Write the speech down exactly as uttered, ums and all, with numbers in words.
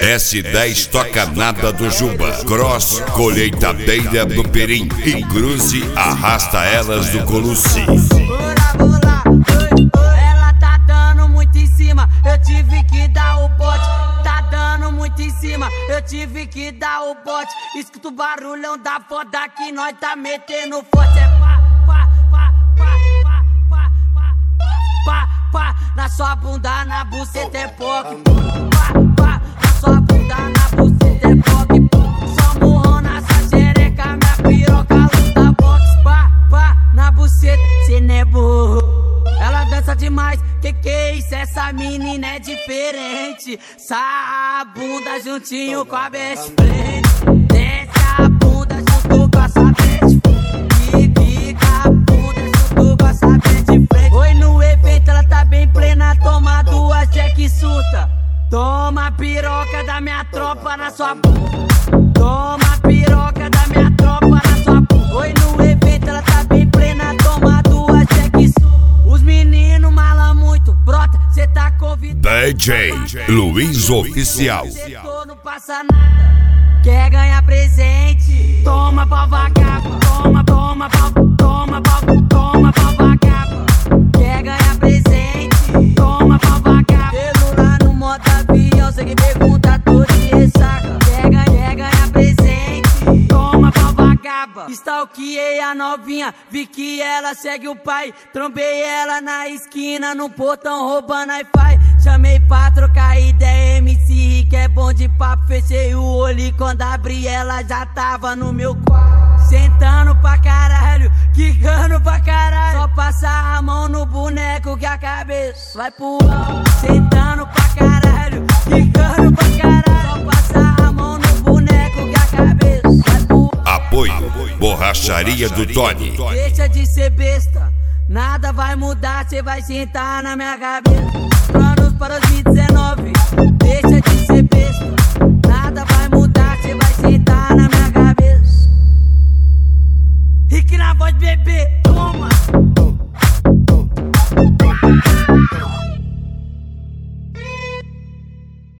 S dez toca nada do Juba. Cross, colheitadeira do Perim. E Cruze arrasta elas do Colucci. Ela tá dando muito em cima, eu tive que dar o bote. Tá dando muito em cima, eu tive que dar o bote. Escuta o barulhão da foda que nós tá metendo forte. É pá, pá, pá, pá, pá, pá, pá, pá, pá. Na sua bunda, na buceta é poque. Pá, pá, na sua bunda, na buceta é poque. Só murrão nessa xereca, minha piroca luta boxe. Pá, pá, na buceta, cê não é burro. Ela dança demais, que que é isso? Essa menina é diferente. Sa bunda juntinho com a best friend. Desce a bunda junto com a sua best friend. Fica a bunda junto com a sua best friend. Oi, no evento ela tá bem plena. Toma duas Jack surta. Toma a piroca da minha tropa na sua bunda. Toma a piroca da minha tropa na sua bunda. Oi, no evento ela tá bem plena. Toma duas Jack surta. Os meninos malam muito, brota, cê tá convidado. D J Luiz Oficial. Não passa nada, quer ganhar presente? Toma pra vagabundo, toma, toma, toma, toma, toma pra vagabundo. Quer ganhar presente? Toma pra vagabundo. Celular no modo avião, cê que pergunta, tô de ressaca. Quer ganhar, quer ganhar presente? Toma pra vagabundo. Stalkeei a novinha, vi que ela segue o pai. Trombei ela na esquina, no portão roubando Wi-Fi. Chamei pra trocar ideia, M C Rick é bom de papo. Fechei o olho e quando abri ela já tava no meu quarto. Sentando pra caralho, quicando pra caralho. Só passar a mão no boneco que a cabeça vai pro alto. Sentando pra caralho, quicando pra caralho. Só passar a mão no boneco que a cabeça vai pro alto. Apoio Borracharia do Tony. Deixa de ser besta, nada vai mudar, cê vai sentar na minha cabeça. Planos para dois mil e dezenove, deixa de ser besta, nada vai mudar, cê vai sentar na minha cabeça. Rick na voz, bebê, toma.